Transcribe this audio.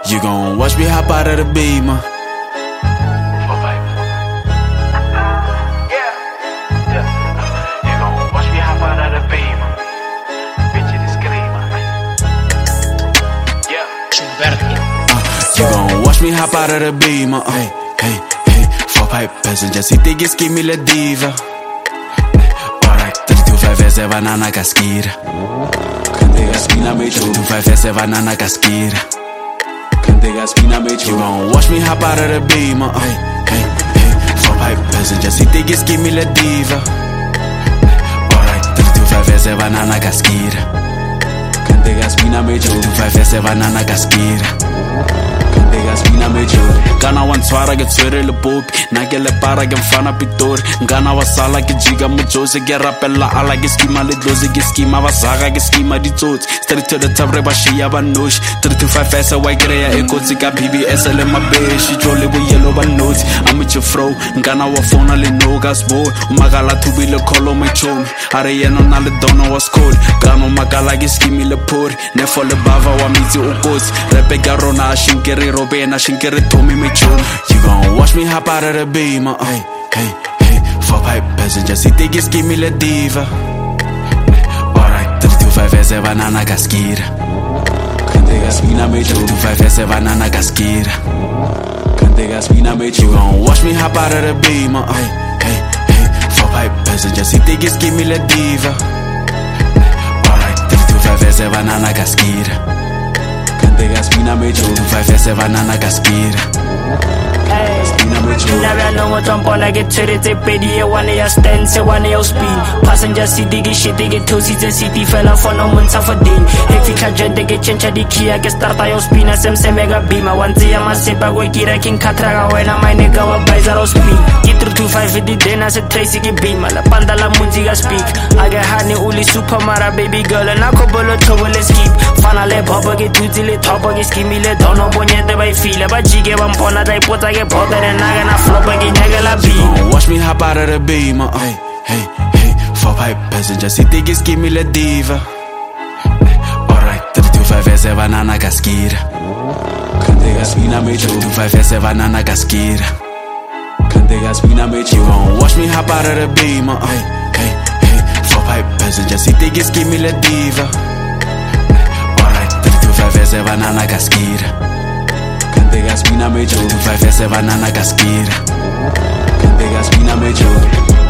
You gon' watch me hop out of the Beamer. You gon' watch me hop out of the Beamer. Hey, hey, hey. 4-pipe passenger, si te ski le diva. Alright, 325 banana casquira. 325 banana casquira. You gon' watch me hop out of the Beamer. Hey, hey, hey. 4-pipe passenger, si te ski le diva. Alright, 325 banana casquira. 325 banana casquira. Ngana wa ntshwara ke tshwere le popi nna ke le para ke mfana pitori ngana wa sala ke jiga mojose ke rapella ala ke skima le dloze ke skima ba saka ke skima ditsotsi straight to the top re ba shia ba noshi 325 esa wa kreya e kotsi ka BBS le mabeshi jole bo yellow ba notes I'm with your fro ngana wa phone le no gas boy magala thubile kholo my chomi are yena na le dono was cold gano magala ke skimi le pori ne for le bava wa mitsi o kotsi repe ka rona shinkere robena shinkere tomi me chomi you gon' watch me hop out of the Beamer. Hey, hey, hey. 4-pipe passenger, si te ski le diva. Alright, 325 banana casquira. 325 banana casquira. You gon' watch me hop out of the Beamer. Hey, hey, hey. 4-pipe passenger, si te ski le diva. Alright, 325 banana casquira. 325 banana casquira. Never know what I'm on, I get to it, pedi, one year stand, say 1 year speed. Passenger city, get shit, they get 2 seats and city, fella for no months of a day. If you can't they get change the key, I can start your spin, as some mega beam. I want to see my simple way, I can cut when I'm my nigga, by 0 speed. Get through 25 with the den, I said Tracy beam, la pandala musica speak. I get honey, uli super mara, baby girl, and I couple of trouble, skip. Finally, Papa get to the top, I get skimmy, don't know when you're by feel, but she gave one pona, I put I get bothered and I gonna flop again, I gotta be. Watch me hop out of the Beamer. Hey, hey, hey. 4-pipe passenger, si te ski le diva. Alright, 325 banana casquira. 325 banana casquira. You gon' watch me hop out of the Beamer. Hey, hey, hey. 4-pipe passenger, si te ski le diva. Alright, 325 banana casquira. 325 banana casquira.